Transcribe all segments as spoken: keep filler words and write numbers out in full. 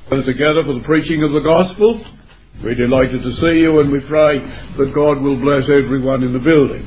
Together for the preaching of the gospel. We're delighted to see you, and we pray that God will bless everyone in the building.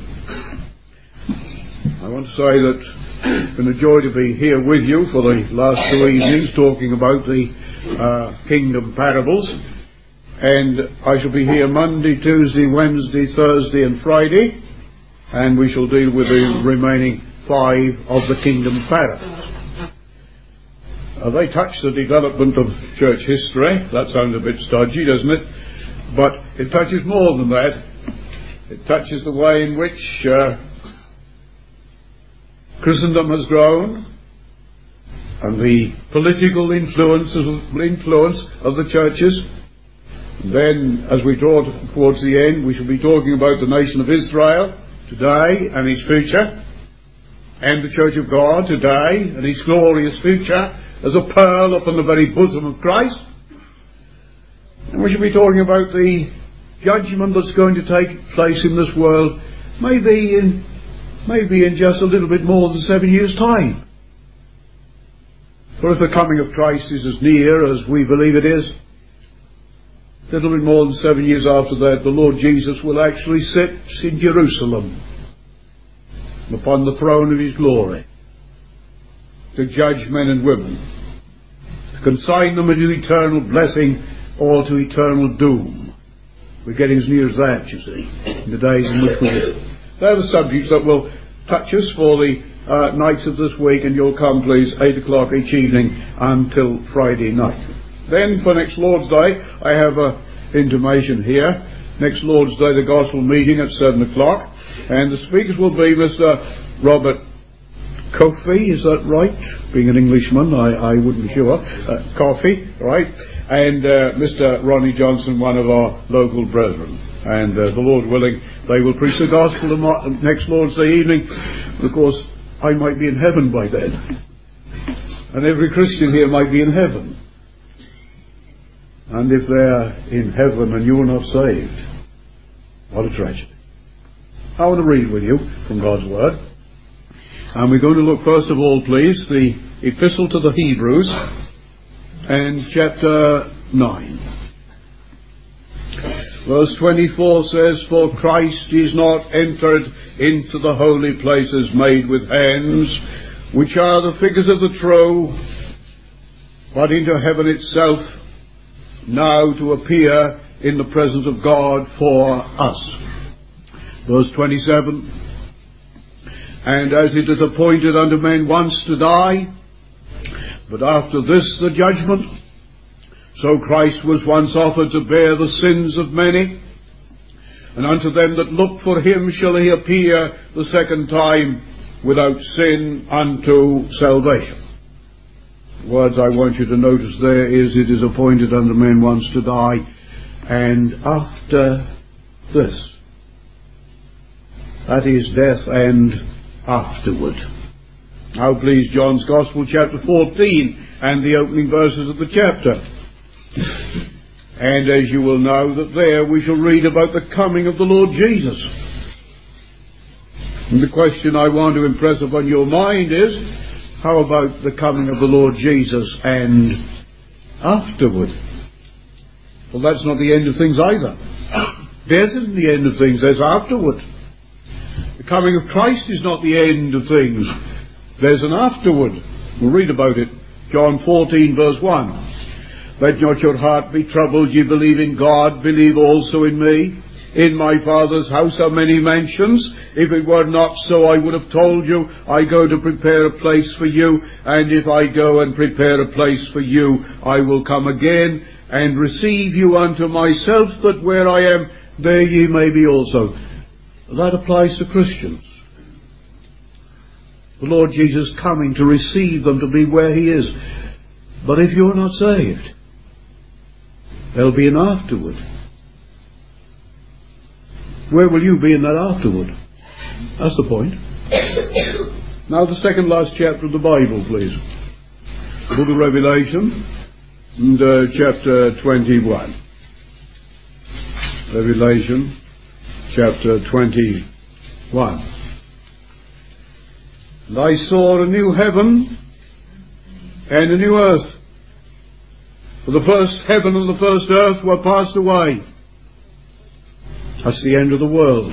I want to say that it's been a joy to be here with you for the last two evenings talking about the uh, kingdom parables, and I shall be here Monday, Tuesday, Wednesday, Thursday and Friday, and we shall deal with the remaining five of the kingdom parables. Uh, they touch the development of church history. That sounds a bit stodgy, doesn't it? But it touches more than that. It touches the way in which uh, Christendom has grown and the political influence, influence of the churches. And then, as we draw towards the end, we shall be talking about the nation of Israel today and its future, and the Church of God today and its glorious future as a pearl upon the very bosom of Christ. And we shall be talking about the judgment that's going to take place in this world, maybe in maybe in just a little bit more than seven years' time. For if the coming of Christ is as near as we believe it is, a little bit more than seven years after that, the Lord Jesus will actually sit in Jerusalem upon the throne of His glory to judge men and women, to consign them into eternal blessing or to eternal doom. We're getting as near as that, you see, in the days in which we live. They're the subjects that will touch us for the uh, nights of this week, and you'll come, please, eight o'clock each evening until Friday night. Then, for next Lord's Day, I have an intimation here. Next Lord's Day, the Gospel meeting at seven o'clock, and the speakers will be Mister Robert Coffey, is that right? Being an Englishman, I, I wouldn't be sure. Uh, Coffey, right? And uh, Mister Ronnie Johnson, one of our local brethren. And uh, the Lord willing, they will preach the gospel next Lord's Day evening. Of course, I might be in heaven by then. And every Christian here might be in heaven. And if they're in heaven and you're not saved, what a tragedy. I want to read with you from God's Word. And we're going to look first of all, please, the Epistle to the Hebrews and chapter nine. Verse twenty-four says, "For Christ is not entered into the holy places made with hands, which are the figures of the true, but into heaven itself, now to appear in the presence of God for us." Verse twenty-seven, "And as it is appointed unto men once to die, but after this the judgment, so Christ was once offered to bear the sins of many, and unto them that look for him shall he appear the second time without sin unto salvation." The words I want you to notice there is, it is appointed unto men once to die, and after this. That is death and afterward. Now please, John's Gospel, chapter fourteen, and the opening verses of the chapter. And as you will know, that there we shall read about the coming of the Lord Jesus. And the question I want to impress upon your mind is, how about the coming of the Lord Jesus and afterward? Well, that's not the end of things either. Death isn't the end of things, there's afterward. The coming of Christ is not the end of things. There's an afterward. We'll read about it. John fourteen, verse one. "Let not your heart be troubled. Ye believe in God, believe also in me. In my Father's house are many mansions. If it were not so, I would have told you. I go to prepare a place for you. And if I go and prepare a place for you, I will come again and receive you unto myself, that where I am, there ye may be also." That applies to Christians. The Lord Jesus coming to receive them, to be where He is. But if you're not saved, there'll be an afterward. Where will you be in that afterward? That's the point. Now the second last chapter of the Bible, please. The book of Revelation, and uh, chapter twenty-one. Revelation, chapter twenty-one. "And I saw a new heaven and a new earth. For the first heaven and the first earth were passed away. That's the end of the world.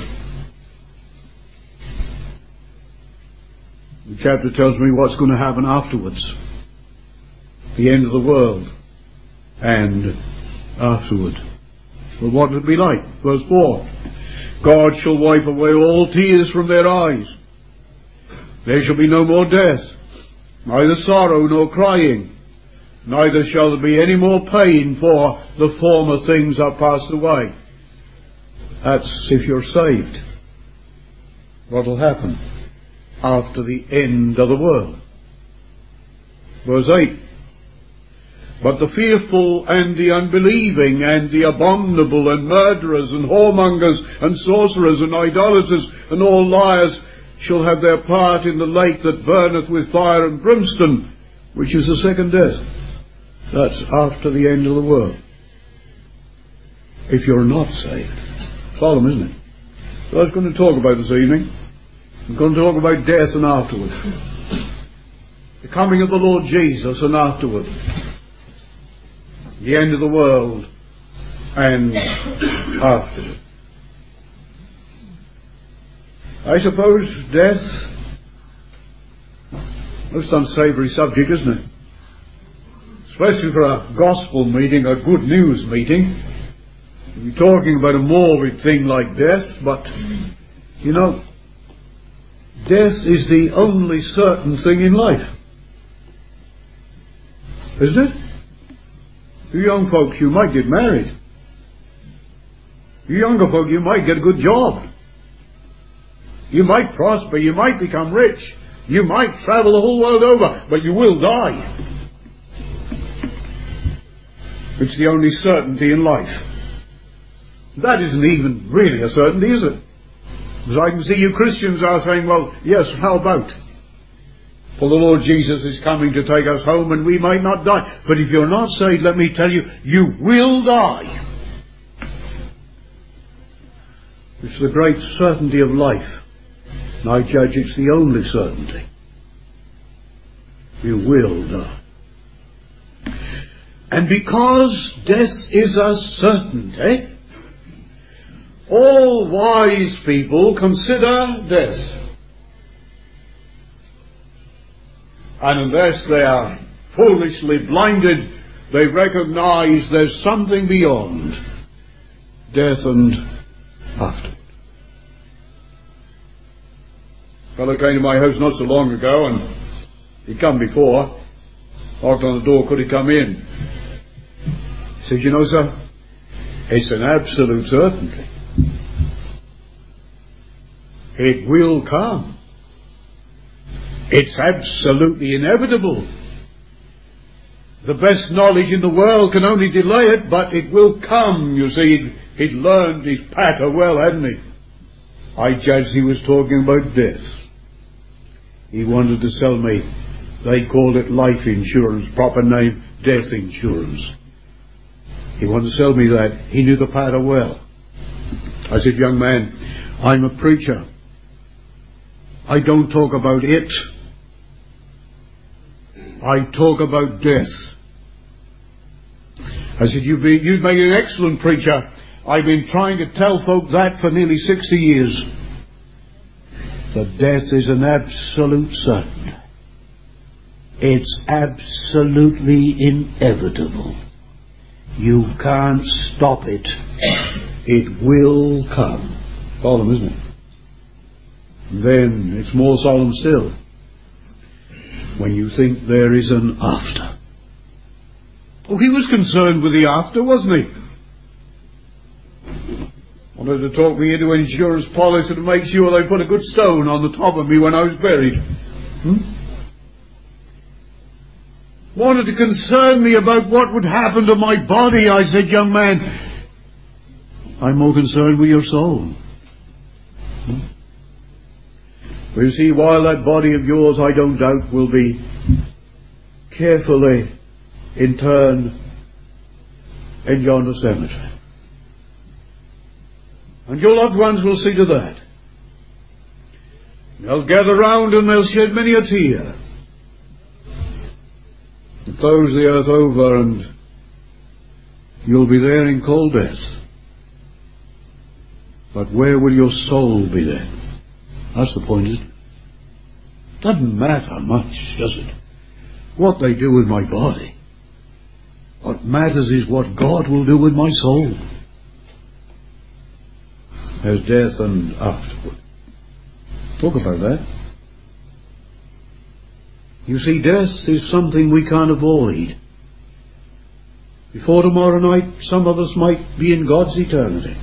The chapter tells me what's going to happen afterwards. The end of the world. And afterward. Well, what will it be like? Verse four. God shall wipe away all tears from their eyes. There shall be no more death, neither sorrow nor crying, neither shall there be any more pain, for the former things are passed away. That's if you're saved. What will happen after the end of the world? Verse eight. But the fearful and the unbelieving and the abominable and murderers and whoremongers and sorcerers and idolaters and all liars shall have their part in the lake that burneth with fire and brimstone, which is the second death. That's after the end of the world. If you're not saved. Solemn, isn't it? So I was going to talk about this evening. I'm going to talk about death and afterward. The coming of the Lord Jesus and afterward. The end of the world and afterward. I suppose death, most unsavoury subject, isn't it? Especially for a gospel meeting, a good news meeting. We're talking about a morbid thing like death, but, you know, death is the only certain thing in life. Isn't it? You young folks, you might get married. You younger folk, you might get a good job. You might prosper, you might become rich. You might travel the whole world over, but you will die. It's the only certainty in life. That isn't even really a certainty, is it? Because I can see you Christians are saying, well, yes, how about? For the Lord Jesus is coming to take us home and we might not die. But if you're not saved, let me tell you, you will die. It's the great certainty of life. And I judge it's the only certainty. You will die. And because death is a certainty, all wise people consider death. And unless they are foolishly blinded, they recognize there's something beyond death and after. A fellow came to my house not so long ago, and he'd come before. Knocked on the door, could he come in? He said, you know, sir, it's an absolute certainty. It will come. It's absolutely inevitable. The best knowledge in the world can only delay it, but it will come. You see, he'd, he'd learned his patter well, hadn't he? I judged he was talking about death. He wanted to sell me, they called it life insurance, proper name, death insurance. He wanted to sell me that. He knew the patter well. I said, young man, I'm a preacher. I don't talk about it. I talk about death. I said, you've, been, you've made an excellent preacher. I've been trying to tell folk that for nearly sixty years. That death is an absolute certainty. It's absolutely inevitable. You can't stop it. It will come. Solemn, isn't it? Then it's more solemn still when you think there is an after. Oh, he was concerned with the after, wasn't he? Wanted to talk me into an insurance policy to make sure they put a good stone on the top of me when I was buried. Hmm? Wanted to concern me about what would happen to my body. I said, young man, I'm more concerned with your soul. Hmm? Well, you see, while that body of yours, I don't doubt, will be carefully interned in yonder cemetery. And your loved ones will see to that. They'll gather round and they'll shed many a tear. And close the earth over and You'll be there in cold death. But where will your soul be then? That's the point, isn't it? Doesn't matter much, does it? What they do with my body. What matters is what God will do with my soul. There's death and afterward. Talk about that. You see, death is something we can't avoid. Before tomorrow night, some of us might be in God's eternity.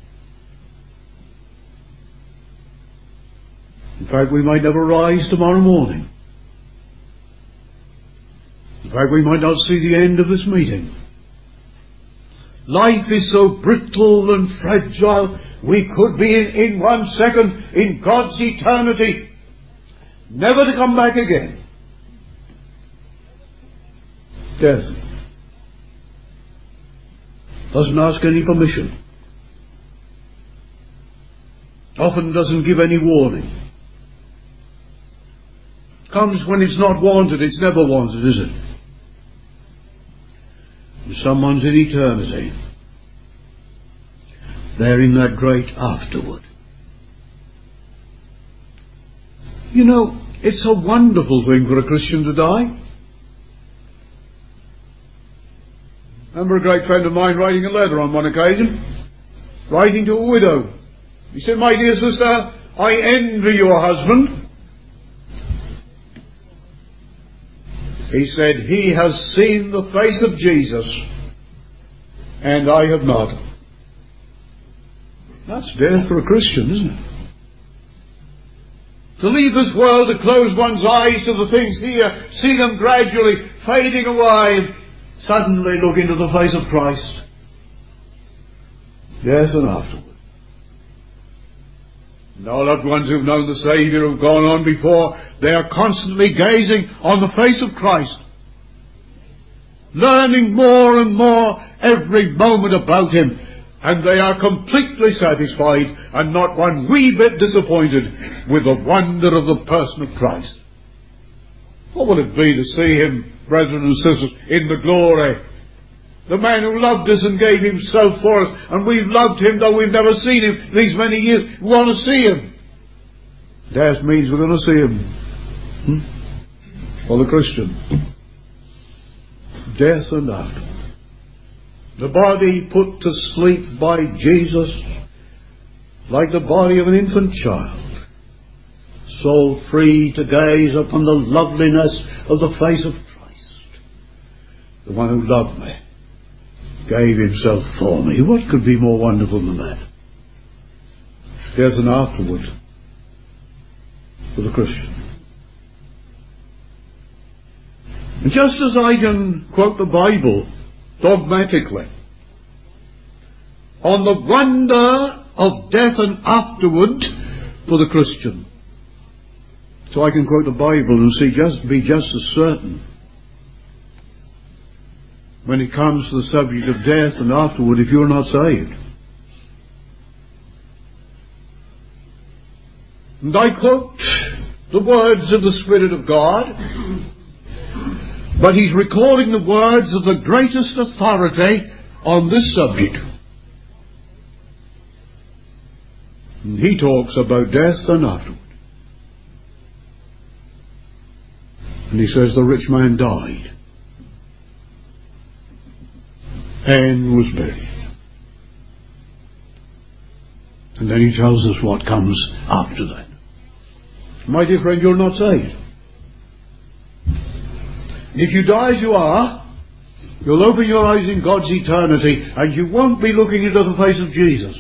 In fact, we might never rise tomorrow morning. In fact, we might not see the end of this meeting. Life is so brittle and fragile, we could be in, in one second in God's eternity, never to come back again. Death doesn't ask any permission. Often doesn't give any warning. Comes when it's not wanted. It's never wanted, is it? Someone's in eternity. They're in that great afterward. You know, it's a wonderful thing for a Christian to die. I remember a great friend of mine writing a letter on one occasion, writing to a widow. He said, "My dear sister, I envy your husband." He said, "He has seen the face of Jesus, and I have not." That's death for a Christian, isn't it? To leave this world, to close one's eyes to the things here, see them gradually fading away, suddenly look into the face of Christ. Death and afterward. And our loved ones who've known the Saviour, who've gone on before, they are constantly gazing on the face of Christ, learning more and more every moment about Him, and they are completely satisfied and not one wee bit disappointed with the wonder of the person of Christ. What will it be to see Him, brethren and sisters, in the glory? The man who loved us and gave Himself for us, and we've loved Him though we've never seen Him these many years. We want to see Him. Death means we're going to see Him. Hmm? For the Christian. Death and afterward. The body put to sleep by Jesus, like the body of an infant child. Soul free to gaze upon the loveliness of the face of Christ. The one who loved me, gave Himself for me. What could be more wonderful than that? Death and afterward for the Christian. And just as I can quote the Bible dogmatically on the wonder of death and afterward for the Christian, so I can quote the Bible and see just be just as certain when it comes to the subject of death and afterward if you're not saved. And I quote the words of the Spirit of God, but He's recalling the words of the greatest authority on this subject. And he talks about death and afterward. And he says the rich man died and was buried. And then he tells us what comes after that. My dear friend, you're not saved. If you die as you are, you'll open your eyes in God's eternity and you won't be looking into the face of Jesus.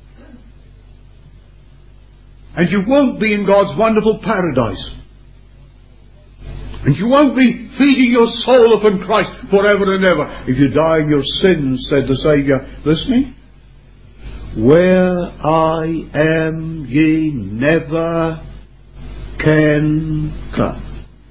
And you won't be in God's wonderful paradise. And you won't be feeding your soul upon Christ forever and ever. If you die in your sins, said the Saviour, listening, where I am ye never can come.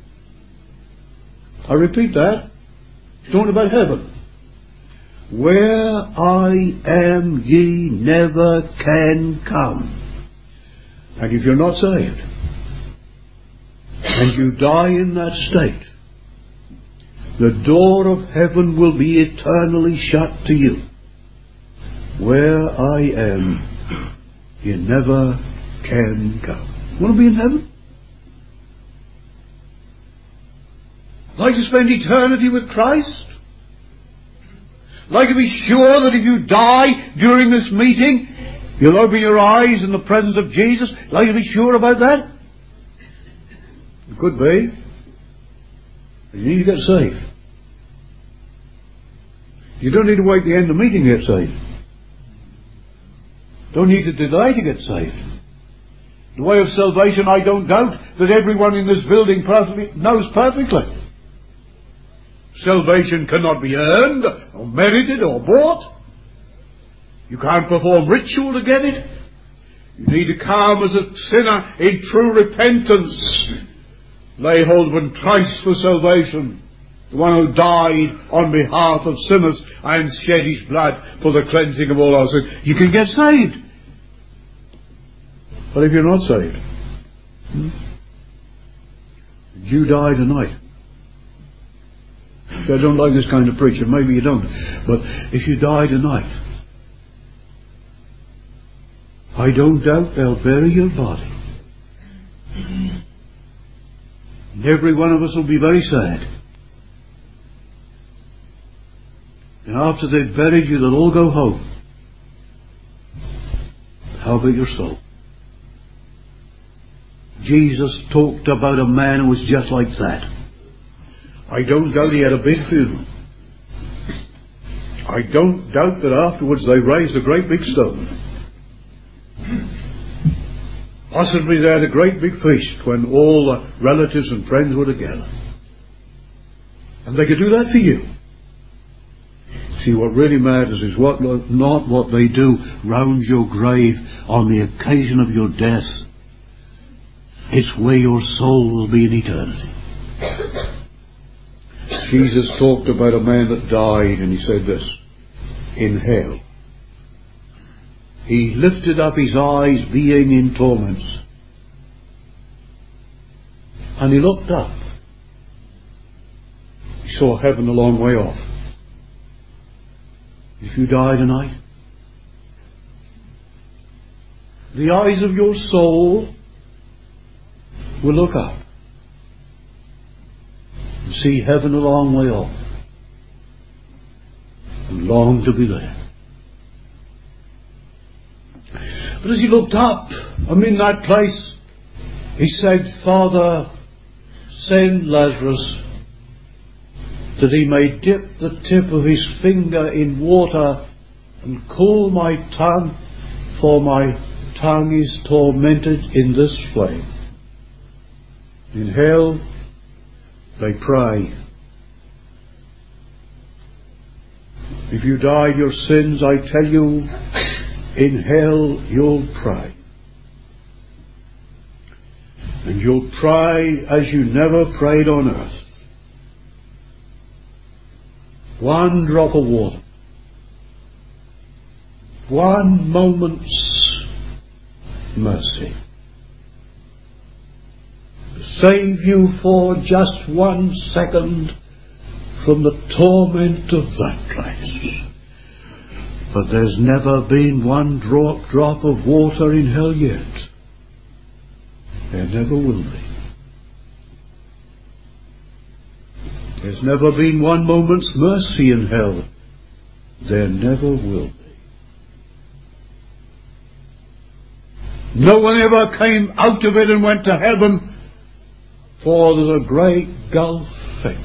I repeat that. He's talking about heaven. Where I am ye never can come. And if you're not saved, and you die in that state, the door of heaven will be eternally shut to you. Where I am, you never can go. Want to be in heaven? Like to spend eternity with Christ? Like to be sure that if you die during this meeting, you'll open your eyes in the presence of Jesus? Like to be sure about that? It could be. You need to get saved. You don't need to wait the end of the meeting to get saved. Don't need to delay to get saved. The way of salvation, I don't doubt that everyone in this building perfectly knows perfectly. Salvation cannot be earned or merited or bought. You can't perform ritual to get it. You need to come as a sinner in true repentance. Lay hold upon Christ for salvation, the one who died on behalf of sinners and shed his blood for the cleansing of all our sins. You can get saved. But if you're not saved, hmm, you die tonight. If I don't like this kind of preacher, maybe you don't. But if you die tonight, I don't doubt they'll bury your body. And every one of us will be very sad. And after they've buried you, they'll all go home. How about your soul? Jesus talked about a man who was just like that. I don't doubt he had a big funeral. I don't doubt that afterwards they raised a great big stone. Possibly they had a great big feast when all the relatives and friends were together. And they could do that for you. See, what really matters is what, not what they do round your grave on the occasion of your death. It's where your soul will be in eternity. Jesus talked about a man that died, and he said this, in hell. He lifted up his eyes being in torments. And he looked up. He saw heaven a long way off. If you die tonight, the eyes of your soul will look up and see heaven a long way off and long to be there. But as he looked up, I'm in that place, he said, Father, send Lazarus that he may dip the tip of his finger in water and cool my tongue, for my tongue is tormented in this flame. In hell, they pray. If you die in your sins, I tell you, in hell you'll pray. And you'll pray as you never prayed on earth. One drop of water. One moment's mercy. To save you for just one second from the torment of that place. But there's never been one drop, drop of water in hell yet. There never will be. There's never been one moment's mercy in hell. There never will be. No one ever came out of it and went to heaven, for there's a great gulf fixed.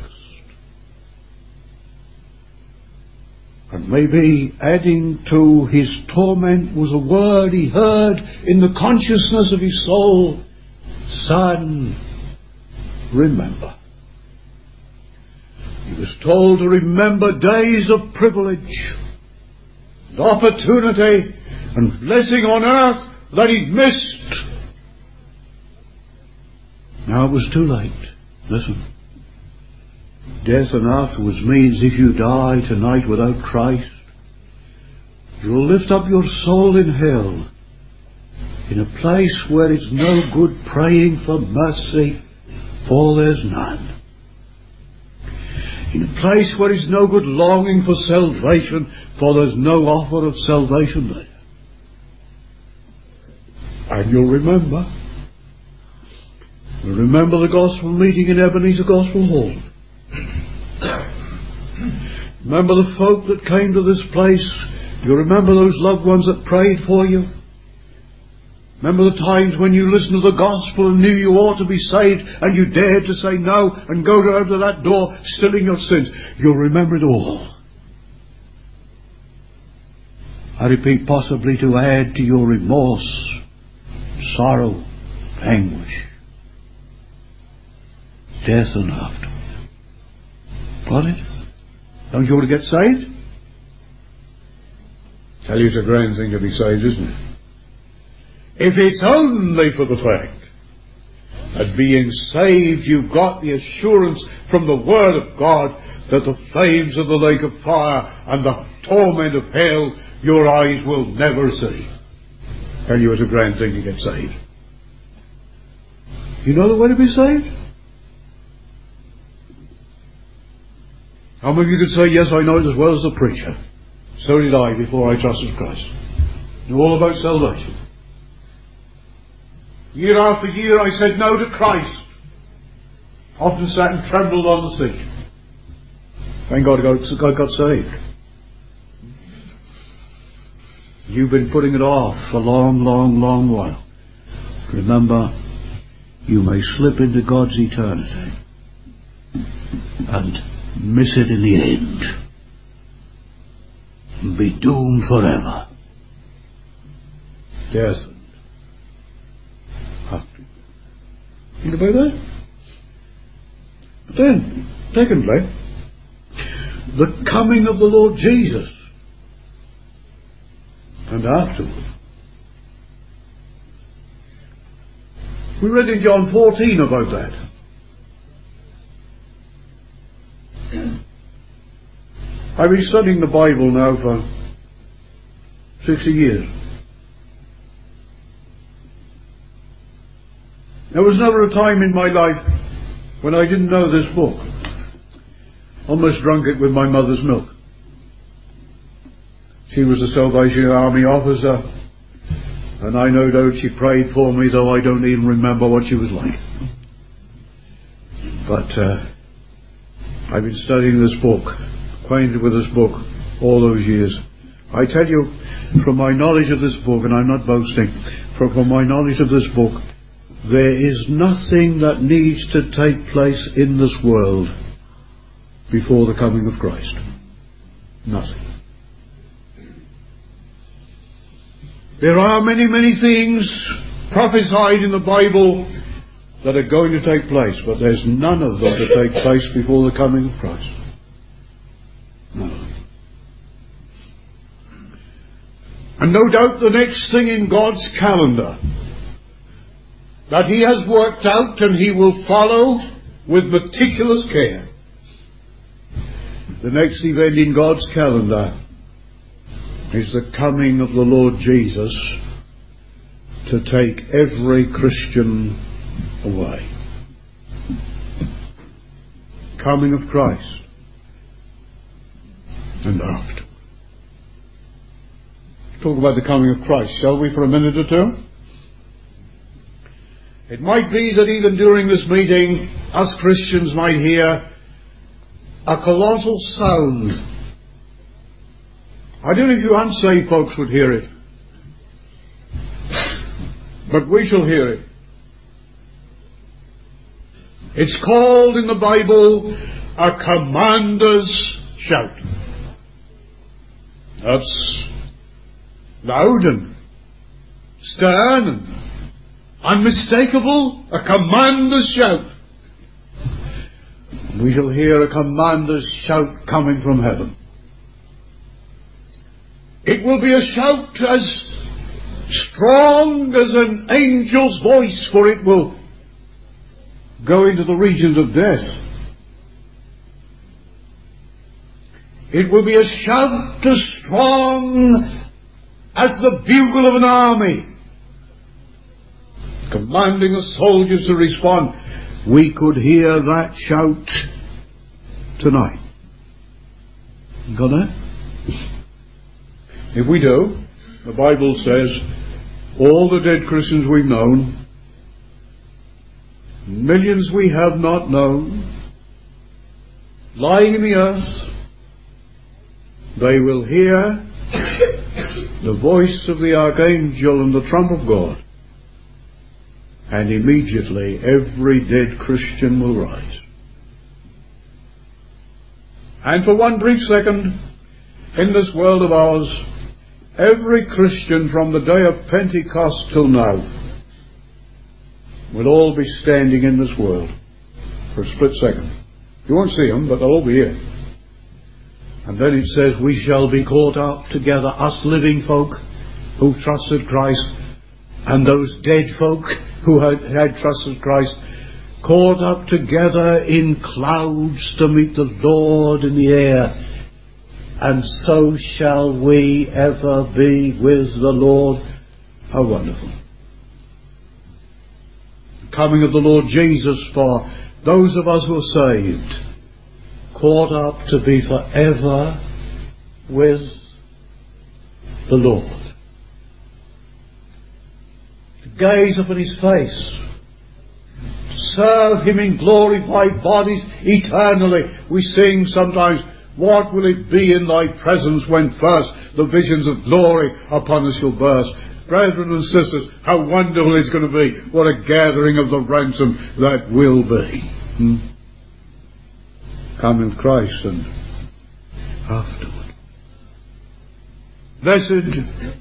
And maybe adding to his torment was a word he heard in the consciousness of his soul. Son, remember. He was told to remember days of privilege, and opportunity, and blessing on earth that he'd missed. Now it was too late. Listen. Death and afterwards means if you die tonight without Christ, you'll lift up your soul in hell, in a place where it's no good praying for mercy, for there's none. In a place where it's no good longing for salvation, for there's no offer of salvation there. And you'll remember. You'll remember the gospel meeting in Ebenezer Gospel Hall. Remember the folk that came to this place. You remember those loved ones that prayed for you. Remember the times when you listened to the gospel and knew you ought to be saved and you dared to say no and go out to that door still in your sins. You'll remember it all. I repeat, possibly to add to your remorse, sorrow, anguish, death and afterward. Got it? Don't you want to get saved? Tell you it's a grand thing to be saved, isn't it? If it's only for the fact that being saved you've got the assurance from the Word of God that the flames of the lake of fire and the torment of hell your eyes will never see. Tell you it's a grand thing to get saved. You know the way to be saved? How many of you could say, yes, I know it as well as the preacher. So did I before I trusted Christ. Knew all about salvation. Year after year I said no to Christ. Often sat and trembled on the seat. Thank God God got saved. You've been putting it off a long, long, long while. Remember, you may slip into God's eternity and miss it in the end and be doomed forever. Death. Think about that. But then, secondly, the coming of the Lord Jesus. And afterward. We read in John fourteen about that. I've been studying the Bible now for sixty years. There was never a time in my life when I didn't know this book. Almost drunk it with my mother's milk. She was a Salvation Army officer, and I no doubt she prayed for me, though I don't even remember what she was like. But uh, I've been studying this book, acquainted with this book all those years. I tell you, from my knowledge of this book, and I'm not boasting, from, from my knowledge of this book, there is nothing that needs to take place in this world before the coming of Christ. Nothing. There are many, many things prophesied in the Bible that are going to take place, but there's none of them to take place before the coming of Christ. None of them. And no doubt the next thing in God's calendar that He has worked out and He will follow with meticulous care. The next event in God's calendar is the coming of the Lord Jesus to take every Christian away. Coming of Christ. And after. Talk about the coming of Christ, shall we, for a minute or two? It might be that even during this meeting, us Christians might hear a colossal sound. I don't know if you unsaved folks would hear it, but we shall hear it. It's called in the Bible a commander's shout. That's loud and stern and unmistakable, a commander's shout. We shall hear a commander's shout coming from heaven. It will be a shout as strong as an angel's voice, for it will go into the regions of death. It will be a shout as strong as the bugle of an army, commanding the soldiers to respond. We could hear that shout tonight. Gonna? If we do, the Bible says all the dead Christians we've known, millions we have not known, lying in the earth, they will hear the voice of the archangel and the trump of God, and immediately every dead Christian will rise. And for one brief second, in this world of ours, every Christian from the day of Pentecost till now will all be standing in this world for a split second. You won't see them, but they'll all be here. And then it says, we shall be caught up together, us living folk who trusted Christ, and those dead folk who had, had trusted Christ, caught up together in clouds to meet the Lord in the air. And so shall we ever be with the Lord. How wonderful. The coming of the Lord Jesus for those of us who are saved, caught up to be forever with the Lord. To gaze upon His face, to serve Him in glorified bodies eternally. We sing sometimes, what will it be in Thy presence when first the visions of glory upon us shall burst? Brethren and sisters, how wonderful it's going to be. What a gathering of the ransom that will be. Hmm? Coming of Christ and afterward. Blessed,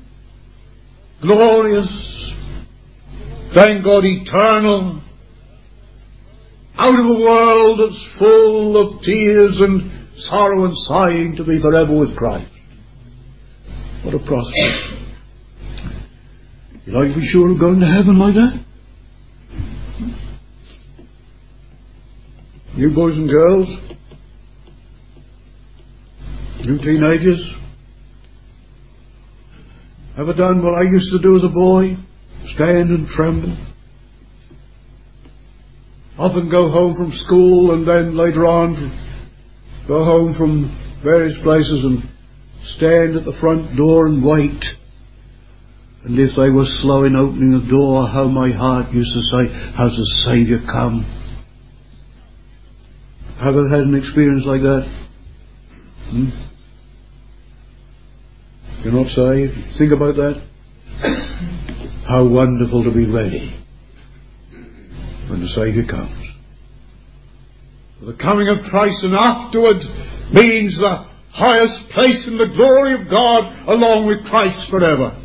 glorious, thank God, eternal, out of a world that's full of tears and sorrow and sighing, to be forever with Christ. What a prospect. You like to be sure of going to heaven like that? You boys and girls, you teenagers, ever done what I used to do as a boy? Stand and tremble. Often go home from school and then later on go home from various places and stand at the front door and wait. And if they were slow in opening the door, how my heart used to say, how's the Saviour come? Have you had an experience like that? Hmm? You're not saved? Think about that. How wonderful to be ready when the Saviour comes. The coming of Christ and afterward means the highest place in the glory of God along with Christ forever.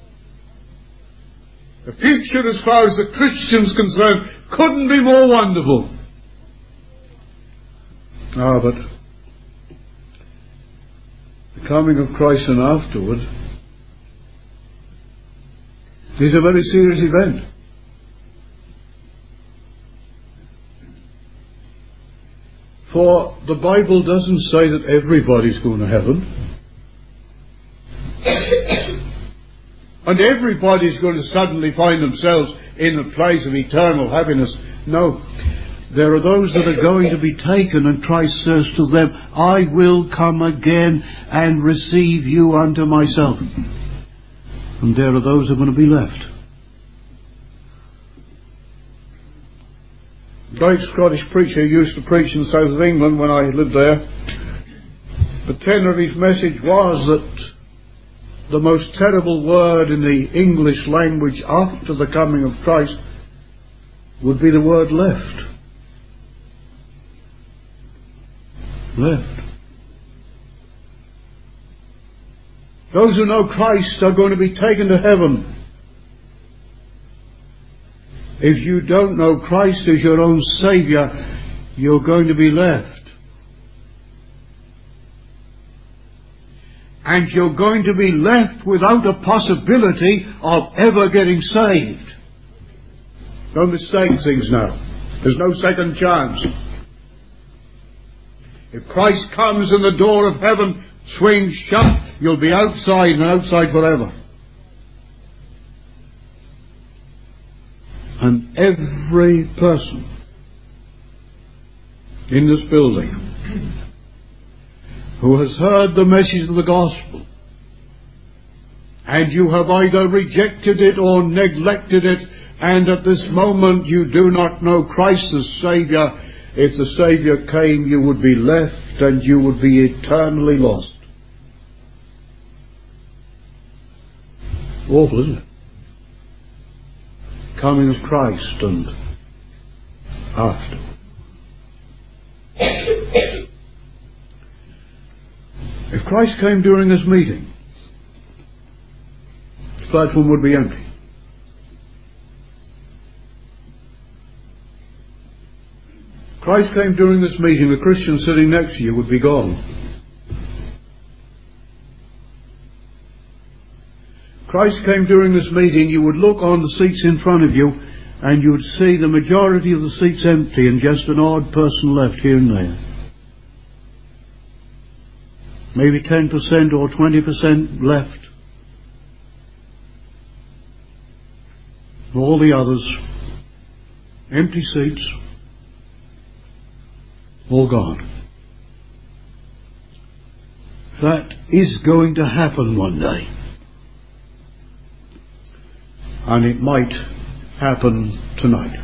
The future, as far as the Christian's concerned, couldn't be more wonderful. Ah, but the coming of Christ and afterward is a very serious event. For the Bible doesn't say that everybody's going to heaven. And everybody's going to suddenly find themselves in a place of eternal happiness. No. There are those that are going to be taken, and Christ says to them, I will come again and receive you unto myself. And there are those who are going to be left. A great Scottish preacher used to preach in the south of England when I lived there. The tenor of his message was that the most terrible word in the English language after the coming of Christ would be the word left. Left. Those who know Christ are going to be taken to heaven. If you don't know Christ as your own Saviour, you're going to be left. And you're going to be left without a possibility of ever getting saved. Don't mistake things now. There's no second chance. If Christ comes and the door of heaven swings shut, you'll be outside and outside forever. And every person in this building who has heard the message of the gospel, and you have either rejected it or neglected it, and at this moment you do not know Christ as Saviour, if the Saviour came, you would be left and you would be eternally lost. Awful, isn't it? Coming of Christ and after. If Christ came during this meeting, the platform would be empty. Christ came during this meeting, the Christian sitting next to you would be gone. Christ came during this meeting, you would look on the seats in front of you and you would see the majority of the seats empty and just an odd person left here and there. Maybe ten percent or twenty percent left. All the others, empty seats, all gone. That is going to happen one day. And it might happen tonight.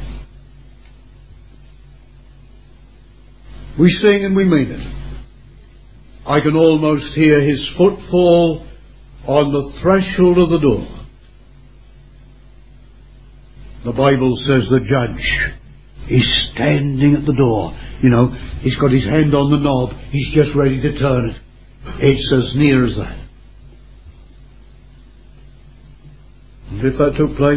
We sing and we mean it. I can almost hear his footfall on the threshold of the door. The Bible says the judge is standing at the door. You know, he's got his hand on the knob. He's just ready to turn it. It's as near as that. And if that took place,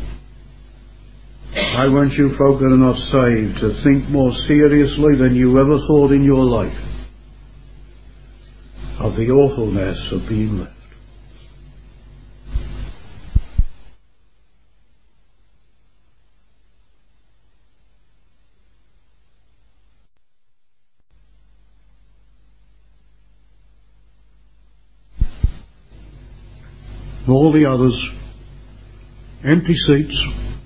I want you folk that are not saved to think more seriously than you ever thought in your life of the awfulness of being left. All the others, empty seats,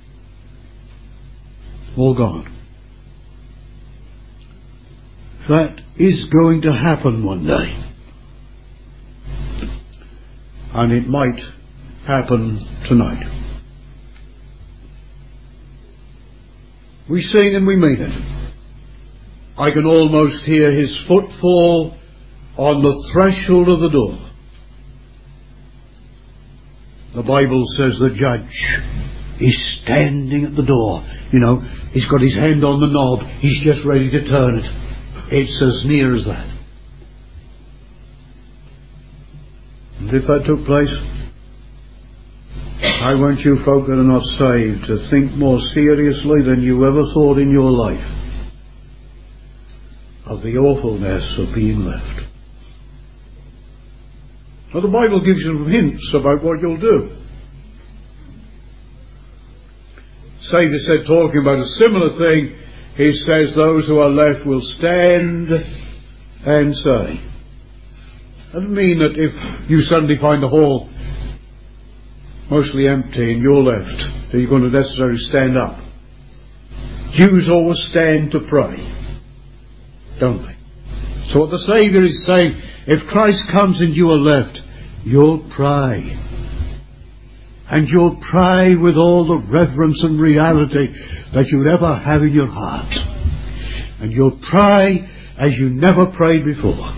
all gone. That is going to happen one day. And it might happen tonight. We sing and we mean it. I can almost hear his footfall on the threshold of the door. The Bible says the judge is standing at the door. You know, he's got his hand on the knob. He's just ready to turn it. It's as near as that. And if that took place, I want you folk that are not saved to think more seriously than you ever thought in your life of the awfulness of being left. Now the Bible gives you hints about what you'll do. Saviour said, talking about a similar thing, he says those who are left will stand and say. That doesn't mean that if you suddenly find the hall mostly empty and you're left, that you're going to necessarily stand up. Jews always stand to pray, don't they? So what the Saviour is saying, if Christ comes and you are left, you'll pray. And you'll pray with all the reverence and reality that you'd ever have in your heart. And you'll pray as you never prayed before.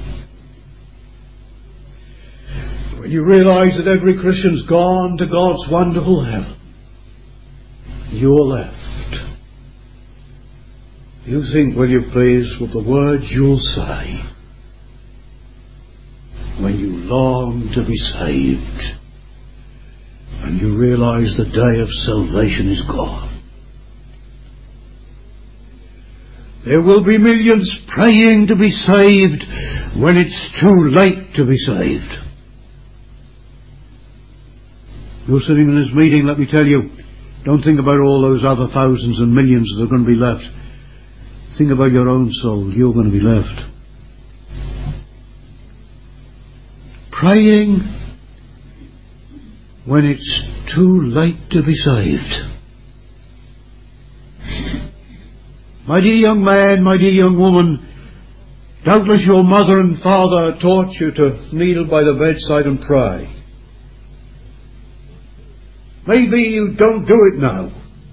When you realise that every Christian's gone to God's wonderful heaven, you're left. You think, will you please, with the words you'll say when you long to be saved and you realise the day of salvation is gone. There will be millions praying to be saved when it's too late to be saved. You're sitting in this meeting, let me tell you, don't think about all those other thousands and millions that are going to be left. Think about your own soul. You're going to be left. Praying when it's too late to be saved. My dear young man, my dear young woman, Doubtless your mother and father taught you to kneel by the bedside and pray. Maybe you don't do it now.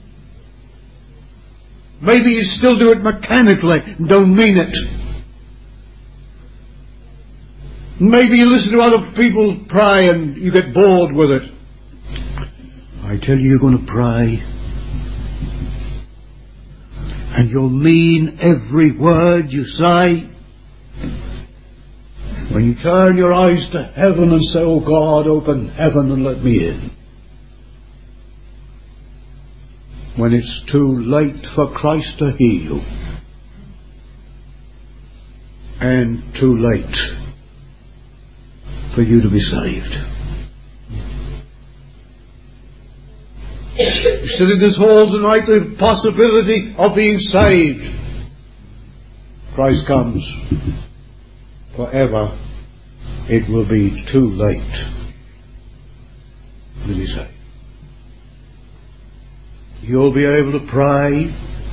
Maybe you still do it mechanically and don't mean it. Maybe you listen to other people pray and you get bored with it. I tell you, you're going to pray. And you'll mean every word you say. When you turn your eyes to heaven and say, "Oh God, open heaven and let me in." When it's too late for Christ to heal you. And too late for you to be saved. You sit in this hall tonight with the possibility of being saved. Christ comes. Forever it will be too late to be saved. You'll be able to pray,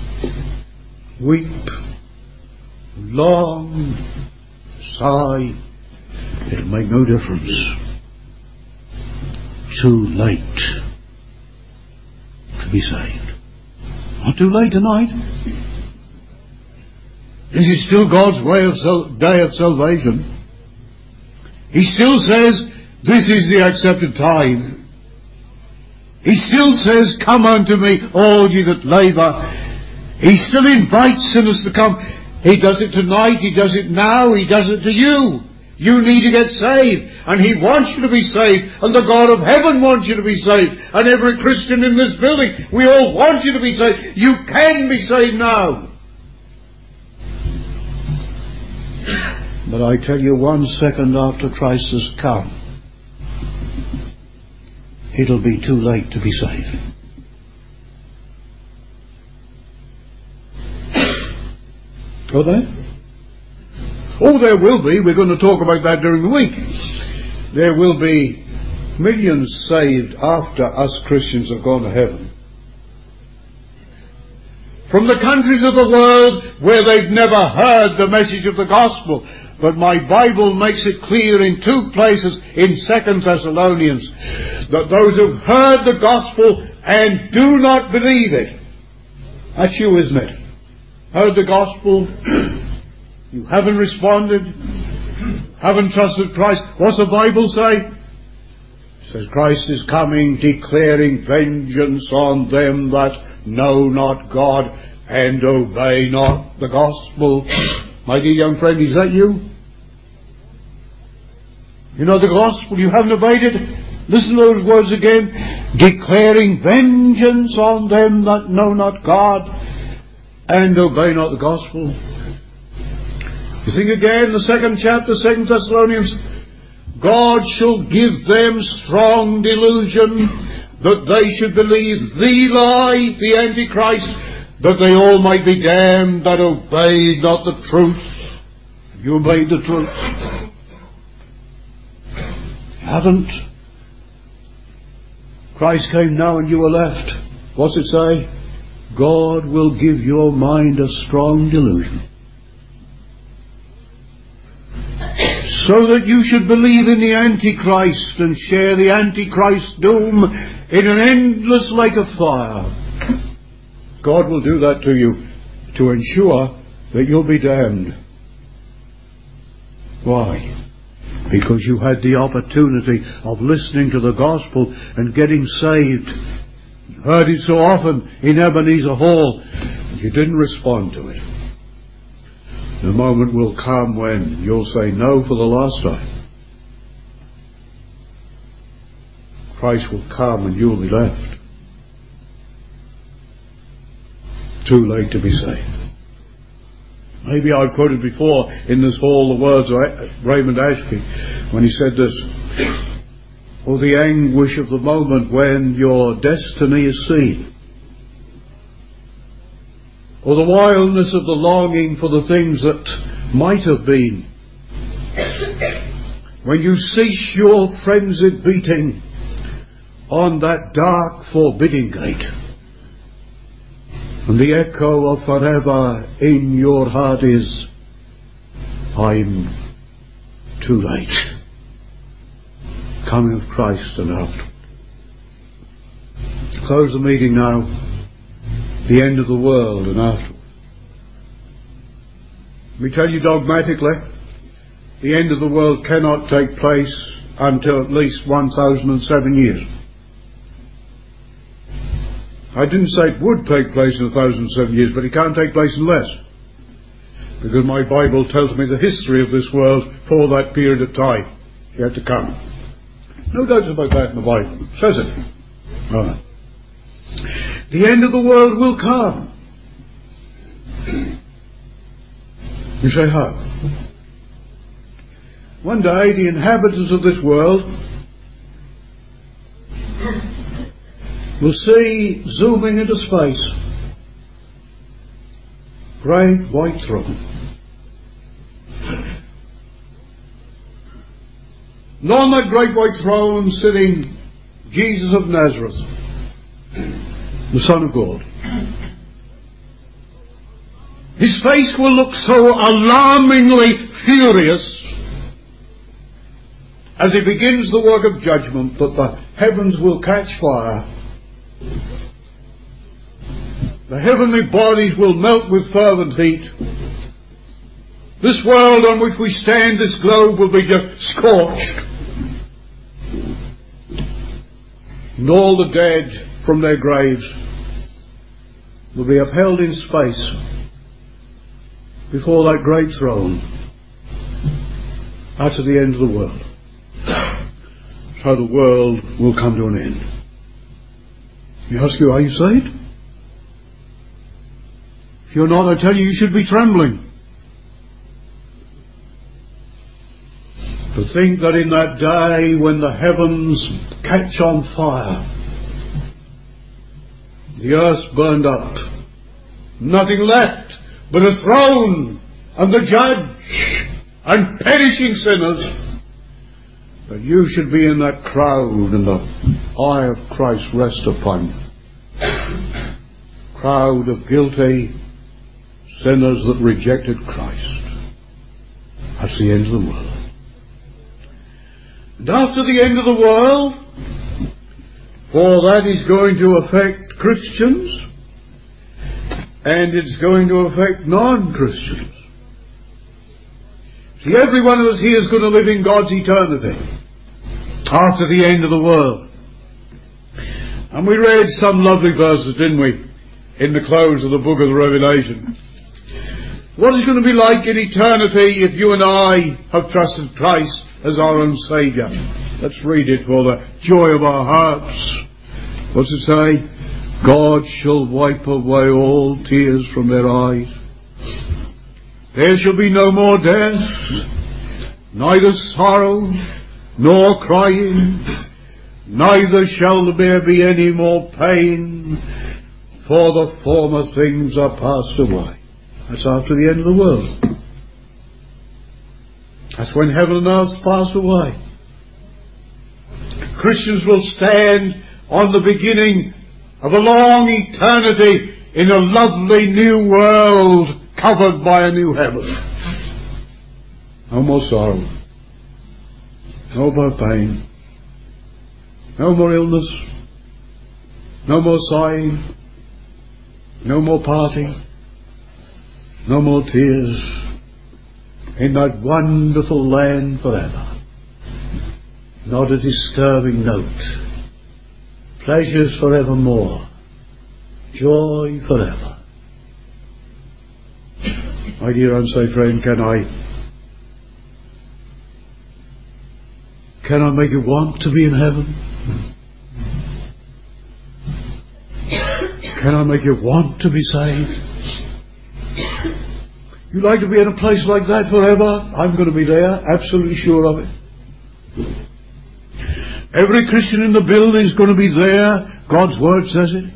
weep, long, sigh. It'll make no difference. Too late to be saved. Not too late tonight. This is still God's way of sal- day of salvation. He still says, this is the accepted time. He still says, come unto me, all ye that labour. He still invites sinners to come. He does it tonight, He does it now, He does it to you. You need to get saved, and He wants you to be saved, and the God of heaven wants you to be saved, and every Christian in this building, we all want you to be saved. You can be saved now. But I tell you, one second after Christ has come, it'll be too late to be saved. Will there? Oh, there will be. We're going to talk about that during the week. There will be millions saved after us Christians have gone to heaven. From the countries of the world where they've never heard the message of the gospel. But my Bible makes it clear in two places in Second Thessalonians that those who've heard the gospel and do not believe it. That's you, isn't it? Heard the gospel, you haven't responded, haven't trusted Christ. What's the Bible say? It says Christ is coming, declaring vengeance on them that know not God and obey not the gospel. My dear young friend, is that you? You know the gospel, you haven't obeyed it? Listen to those words again. Declaring vengeance on them that know not God and obey not the gospel. You think again, the second chapter, Second Thessalonians. God shall give them strong delusion that they should believe the lie, the Antichrist, that they all might be damned that obeyed not the truth. You obeyed the truth. Haven't. Christ came now and you were left. What's it say? God will give your mind a strong delusion, so that you should believe in the Antichrist and share the Antichrist's doom in an endless lake of fire. God will do that to you to ensure that you'll be damned. Why? Because you had the opportunity of listening to the gospel and getting saved. You heard it so often in Ebenezer Hall, and you didn't respond to it. The moment will come when you'll say no for the last time. Christ will come and you'll be left. Too late to be saved. Maybe I've quoted before in this hall the words of Raymond Ashby when he said this: "Oh, the anguish of the moment when your destiny is seen. Or the wildness of the longing for the things that might have been. When you cease your frenzied beating on that dark forbidding gate, and the echo of forever in your heart is, I'm too late. Coming of Christ and after. Close the meeting now. The end of the world and after. We tell you dogmatically, the end of the world cannot take place until at least one thousand seven years. I didn't say it would take place in one thousand seven years, but it can't take place in less. Because my Bible tells me the history of this world for that period of time yet to come. No doubts about that in the Bible. It says it. All right. The end of the world will come. You say, how? One day the inhabitants of this world will see, zooming into space, great white throne. And on that great white throne sitting Jesus of Nazareth, the Son of God. His face will look so alarmingly furious as he begins the work of judgment that the heavens will catch fire. The heavenly bodies will melt with fervent heat. This world on which we stand, this globe, will be just scorched. And all the dead from their graves will be upheld in space before that great throne after the end of the world. So the world will come to an end. You ask you, are you saved? If you're not, I tell you, you should be trembling. To think that in that day when the heavens catch on fire, the earth burned up, nothing left but a throne and the judge and perishing sinners, that you should be in that crowd and the eye of Christ rest upon you. Crowd of guilty sinners that rejected Christ. That's the end of the world. And after the end of the world, for that is going to affect Christians and it's going to affect non-Christians. See, every one of us here is going to live in God's eternity after the end of the world. And we read some lovely verses, didn't we, in the close of the book of the Revelation. What is going to be like in eternity if you and I have trusted Christ as our own Saviour? Let's read it for the joy of our hearts. What's it say? God shall wipe away all tears from their eyes. There shall be no more death, neither sorrow, nor crying, neither shall there be any more pain, for the former things are passed away. That's after the end of the world. That's when heaven and earth pass away. Christians will stand on the beginning of a long eternity in a lovely new world covered by a new heaven. No more sorrow. No more pain. No more illness. No more sighing. No more parting. No more tears. In that wonderful land forever. Not a disturbing note. Pleasures forevermore. Joy forever. My dear unsaved friend, can I can I make you want to be in heaven? Can I make you want to be saved? You like to be in a place like that forever? I'm going to be there, absolutely sure of it. Every Christian in the building is going to be there. God's Word says it.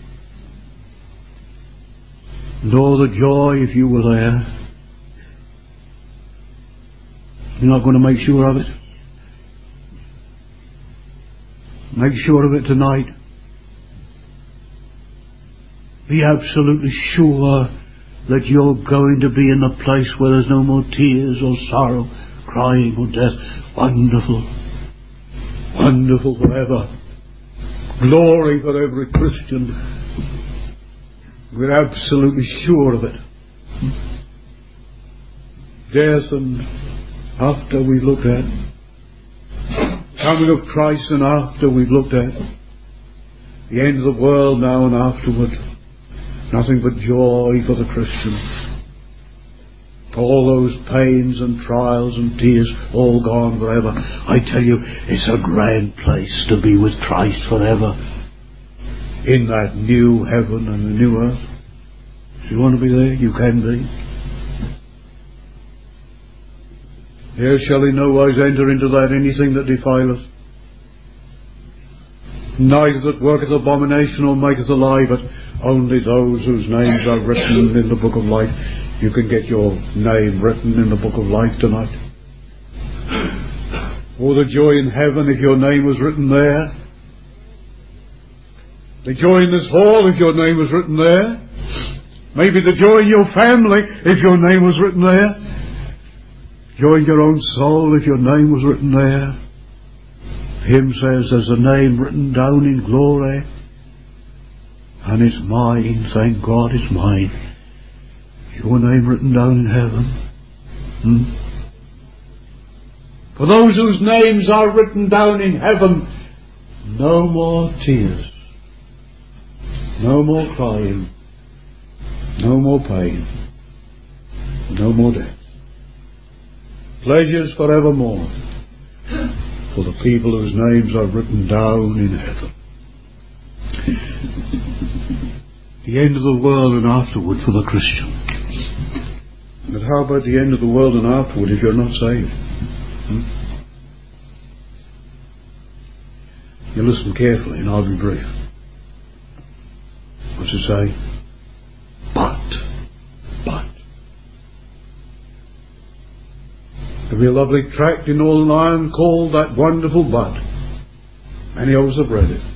And all the joy if you were there. You're not going to make sure of it. Make sure of it tonight. Be absolutely sure that you're going to be in a place where there's no more tears or sorrow, crying or death. Wonderful. Wonderful forever. Glory for every Christian. We're absolutely sure of it. Death and after we've looked at. Coming of Christ and after we've looked at. The end of the world now and afterward. Nothing but joy for the Christian. All those pains and trials and tears, all gone forever. I tell you, it's a grand place to be with Christ forever. In that new heaven and the new earth. If you want to be there, you can be. There shall in no wise enter into that anything that defileth, neither that worketh abomination or maketh a lie, but only those whose names are written in the book of life. You can get your name written in the book of life tonight. Oh, the joy in heaven if your name was written there. The joy in this hall if your name was written there. Maybe the joy in your family if your name was written there. Joy in your own soul if your name was written there. Hymn says there's a name written down in glory, and it's mine, thank God it's mine. Your name written down in heaven. Hmm? For those whose names are written down in heaven, no more tears, no more crying, no more pain, no more death. Pleasures forevermore for the people whose names are written down in heaven. The end of the world and afterward for the Christian. But how about the end of the world and afterward if you're not saved? Hmm? You listen carefully and I'll be brief. What's it say? But, but. There'll be a lovely tract in Northern Ireland called That Wonderful But. Many of us have read it.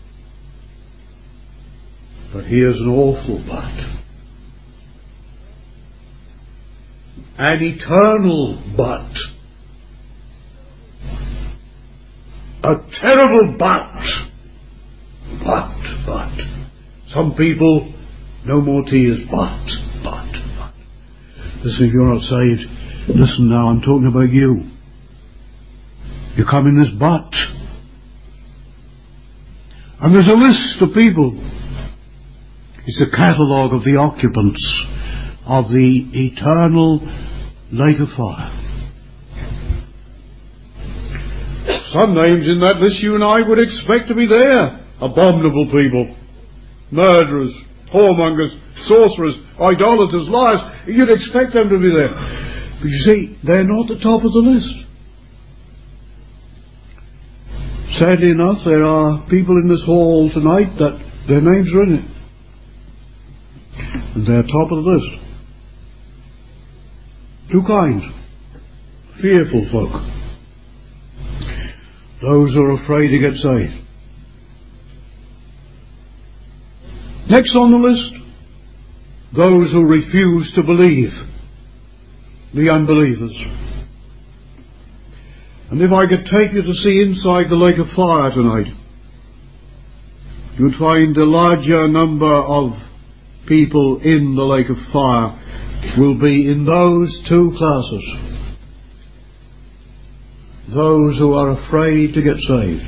But here's an awful but. An eternal but. A terrible but. But, but. Some people, no more tears, but, but, but. Listen, if you're not saved, listen now, I'm talking about you. You come in this but. And there's a list of people. It's a catalogue of the occupants of the eternal lake of fire. Some names in that list you and I would expect to be there. Abominable people, murderers, whoremongers, sorcerers, idolaters, liars. You'd expect them to be there. But you see, they're not at the top of the list. Sadly enough, there are people in this hall tonight that their names are in it. And they're top of the list. Two kinds. Fearful folk. Those who are afraid to get saved. Next on the list, those who refuse to believe. The unbelievers. And if I could take you to see inside the lake of fire tonight, you'd find the larger number of people in the lake of fire will be in those two classes. Those who are afraid to get saved,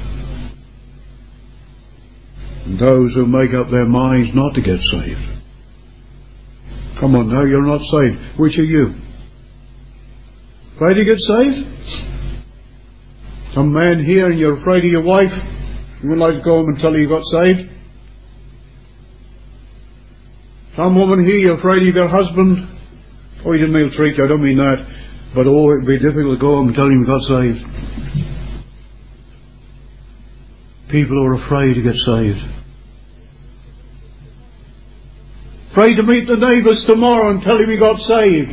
and those who make up their minds not to get saved. Come on now, you're not saved. Which are you? Afraid to get saved? Some man here and you're afraid of your wife, you would like to go home and tell her you got saved. Some woman here, you're afraid of your husband. Oh, he didn't ill-treat you, I don't mean that. But oh, it'd be difficult to go home and tell him you got saved. People who are afraid to get saved. Afraid to meet the neighbours tomorrow and tell him he got saved.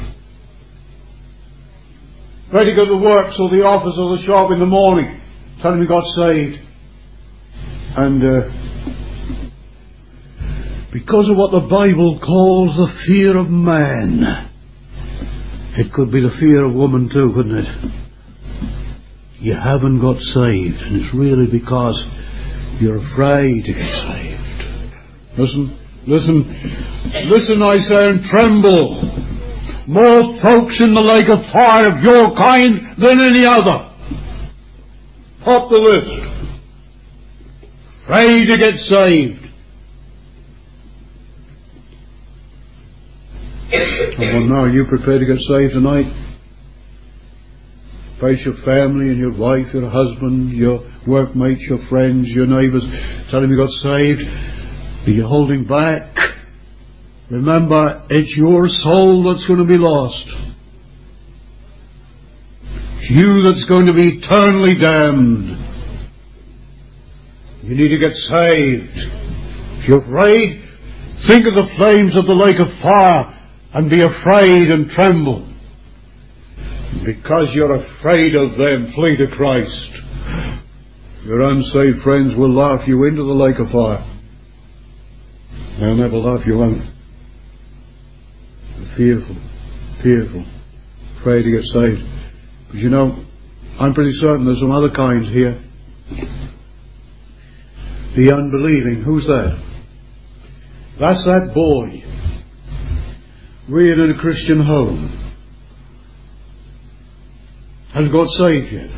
Afraid to go to the works or the office or the shop in the morning, tell him he got saved. And uh, because of what the Bible calls the fear of man. It could be the fear of woman too, couldn't it? You haven't got saved, and it's really because you're afraid to get saved. Listen, listen, listen, I say, and tremble. More folks in the lake of fire of your kind than any other. Top the list. Afraid to get saved. Well, now, are you prepared to get saved tonight? Face your family and your wife, your husband, your workmates, your friends, your neighbours. Tell them you got saved. Are you holding back? Remember, it's your soul that's going to be lost. It's you that's going to be eternally damned. You need to get saved. If you're afraid, think of the flames of the lake of fire and be afraid and tremble. Because you're afraid of them, flee to Christ. Your unsaved friends will laugh you into the lake of fire. They'll never laugh you out. Fearful, fearful, afraid to get saved. But you know, I'm pretty certain there's some other kind here. The unbelieving. Who's that? That's that boy reared in a Christian home. Hasn't got saved yet.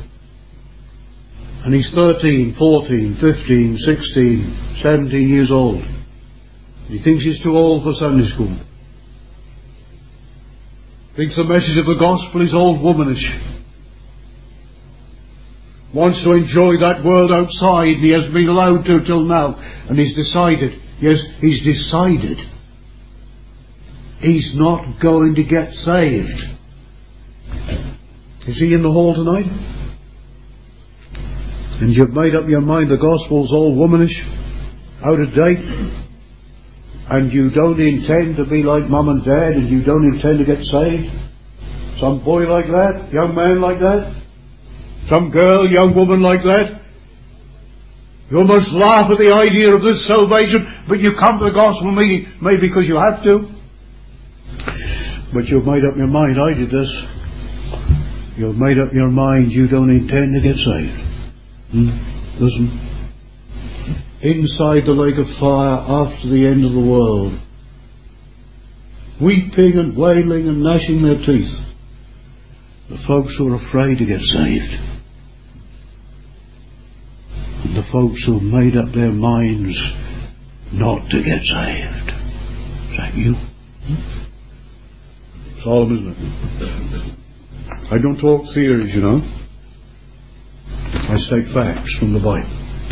And he's thirteen, fourteen, fifteen, sixteen, seventeen years old. He thinks he's too old for Sunday school. Thinks the message of the gospel is old womanish. Wants to enjoy that world outside, and he hasn't been allowed to till now. And he's decided, yes, he's decided, he's not going to get saved. Is he in the hall tonight? And you've made up your mind the gospel's old womanish, out of date, and you don't intend to be like mum and dad, and you don't intend to get saved? Some boy like that? Young man like that? Some girl, young woman like that? You almost laugh at the idea of this salvation, but you come to the gospel meeting maybe because you have to. But you've made up your mind. I did this. You've made up your mind you don't intend to get saved. Hmm? Listen. Inside the lake of fire after the end of the world, weeping and wailing and gnashing their teeth, the folks who are afraid to get saved, and the folks who have made up their minds not to get saved. Is that you? Hmm? Solemn, isn't it? I don't talk theories, you know. I state facts from the Bible.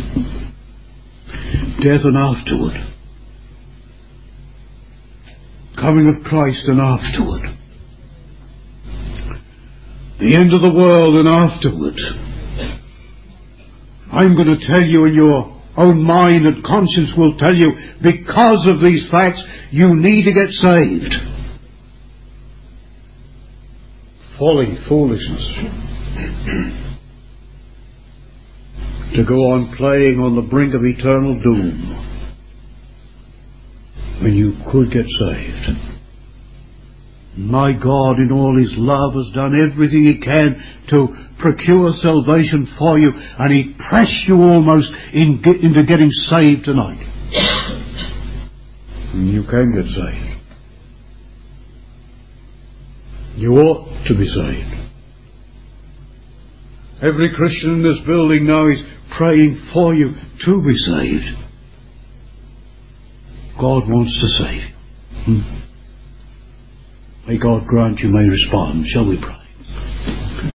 Death and afterward. Coming of Christ and afterward. The end of the world and afterward. I'm going to tell you, in your own mind and conscience will tell you, because of these facts, you need to get saved. Folly, foolishness. To go on playing on the brink of eternal doom when you could get saved. My God, in all His love, has done everything He can to procure salvation for you, and He pressed you almost in get, into getting saved tonight. And you can get saved. You ought to be saved. Every Christian in this building now is praying for you to be saved. God wants to save you. Hmm? May God grant you may respond. Shall we pray?